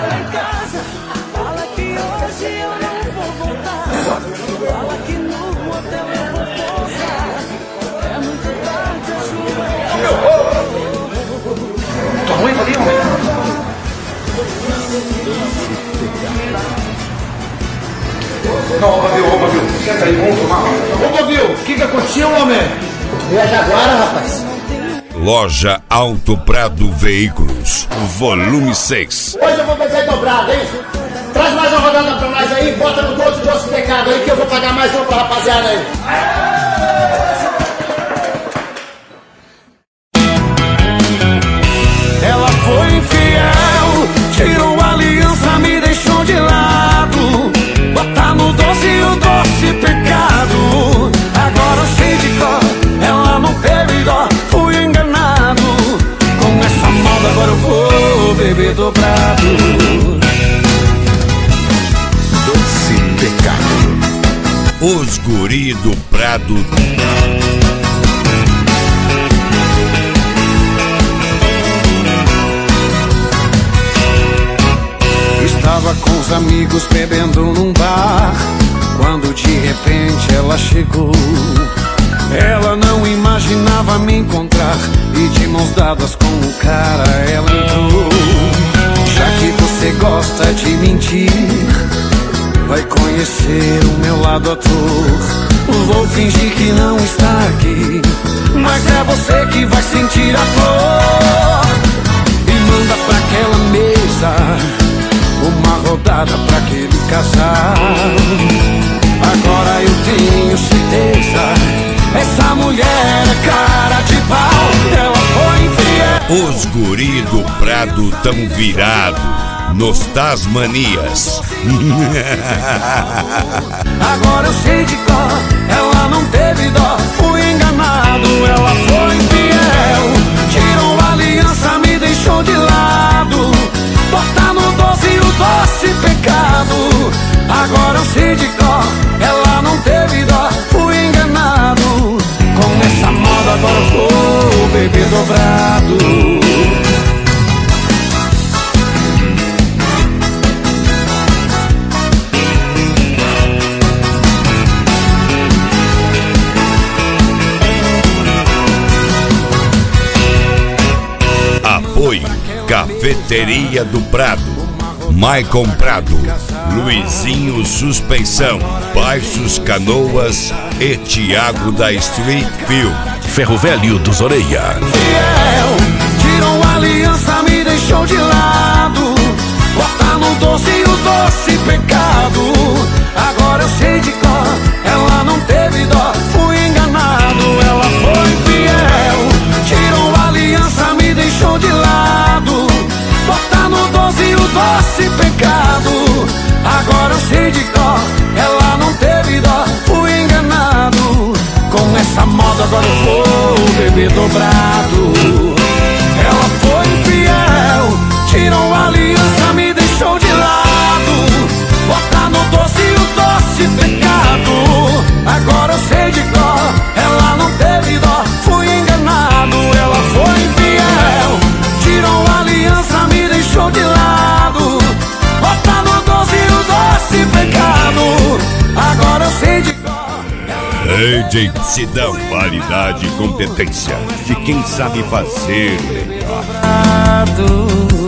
ela em casa. Fala que hoje eu não vou voltar. Fala que no hotel eu vou pousar. É muito tarde, a chuva Tua mãe valia, homem? Não, ô Babil, senta aí, vamos tomar. Ô Babil, o que aconteceu, homem? Viaja agora, rapaz. Loja Auto Prado Veículos, volume 6. Hoje eu vou beber dobrado, hein? Traz mais uma rodada pra nós aí, bota no 12 pecado aí que eu vou pagar mais uma pra rapaziada aí. Ela foi infiel, tirou a aliança, me deixou de lado. Botar no doce o doce pecado. Agora eu sei de cor, ela não teve dó, fui enganado. Com essa moda agora eu vou beber dobrado. Doce pecado. Os guri do Prado. Estava com os amigos bebendo num bar, quando de repente ela chegou. Ela não imaginava me encontrar, e de mãos dadas com o cara ela entrou. Já que você gosta de mentir, vai conhecer o meu lado ator. Vou fingir que não está aqui, mas é você que vai sentir a dor. E manda pra aquela mesa uma rodada pra aquele casal. Agora eu tenho certeza, essa mulher é cara de pau. Ela foi infiel. Os guri do Prado tão virado nos Tasmanias. Agora eu sei de cor, ela não teve dó, fui enganado. Ela foi infiel, tirou a aliança, me deixou de lado. Botar no doce o doce pecado. Agora eu sei de cor, ela não teve dó, fui enganado. Com essa moda agora eu vou beber dobrado. Apoio Cafeteria do Prado, Maicon Prado, Luizinho Suspensão, Baixos Canoas e Thiago da Street Film. Ferro Velho dos Orelha. Fiel, tirou a aliança, me deixou de lado. Botar no doce o doce pecado. Agora eu sei de cor, ela não teve dó, fui enganado. Ela foi infiel, tirou a aliança, me deixou de lado. Botar no doce o doce pecado. Agora eu sei de cor, ela não teve dó, fui enganado. Com essa moda agora eu vou beber dobrado. Ela foi infiel, tirou a aliança, me deixou de lado. Botar no doce o doce pecado. Agora eu sei de cor, ela não teve dó, fui enganado. Ela foi infiel, tirou a aliança, me deixou de lado. Botar no doce o doce pecado. Agora eu sei de cor. Sidão, qualidade e competência de quem sabe fazer melhor.